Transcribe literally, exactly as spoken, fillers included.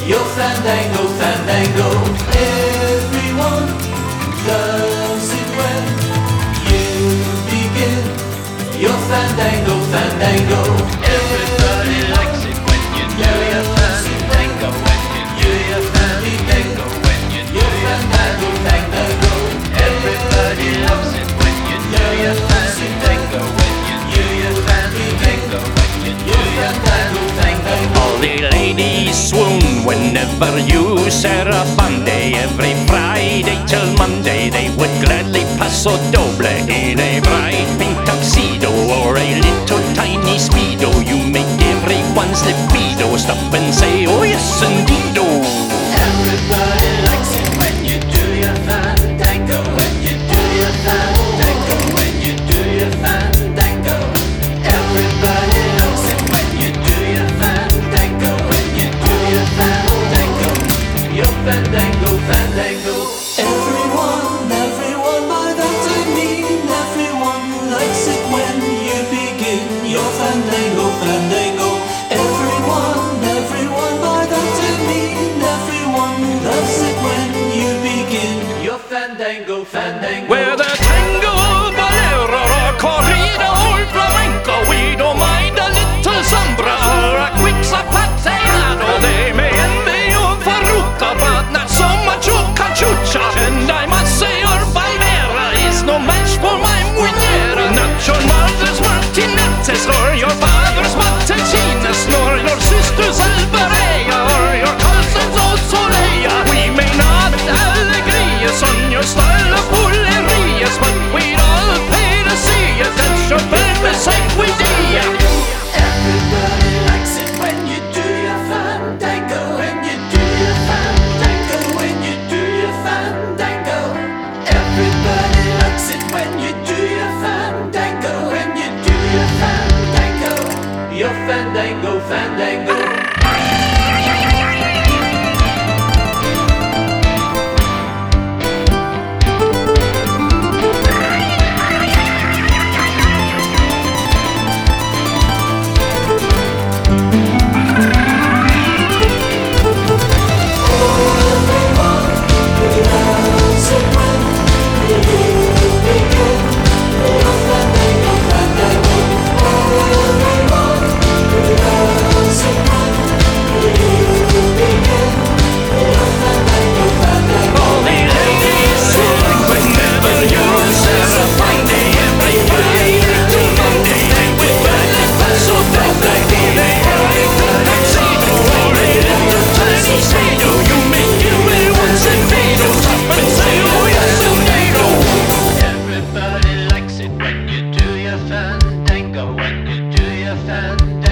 your fandango, fandango. Everyone loves it when you begin your fandango, fandango. Everybody likes it when you do your fandango, when you do your fandango, when you do your fandango. Everybody loves it when you do your fandango, when you do your fandango, when you do your fandango. All the ladies swoon whenever you set a fun day. Every Friday till Monday they would gladly paso doble in a bright pink tuxedo or a little tiny speedo. You make everyone's libido stop and say, oh yes indeed, oh. Everybody likes it when you do your fandango, when you do your fandango, when you do your fandango. Everybody loves it when you do your fandango, when you do your fandango. Your fandango, fandango. Everyone, everyone, by that I mean everyone who likes it when you begin your fandango, fandango. Everyone, everyone, by that I mean everyone who loves it when you begin your fandango, fandango. With a tango, bolero, or corrido, or flamenco, we don't mind a little samba or a quick zapateado. They may envy you Farruko, but not so much you cachucha. And I must say your Valera is no match for my muñera. Not your mother's Martinetes or your father's Matecinas, nor your sister's Alvarez or your cousin's Osoleya. We may not have alegrías on your style of bulerías, but we'd all pay to see it. That's your famous idea. Everybody likes it when you do your fandango, when you do your fandango, when you do your fandango. Everybody likes it when you do your fandango, when you do your fandango. Your fandango, fandango. All the ladies swoon whenever you set a fine day. Every Friday till Monday they would gladly paso doble in a bright pink tuxedo or a little tiny speedo. You make everyone's libido stop and say, oh yes indeed, oh. Everybody likes it when you do your fandango, when you do your fandango.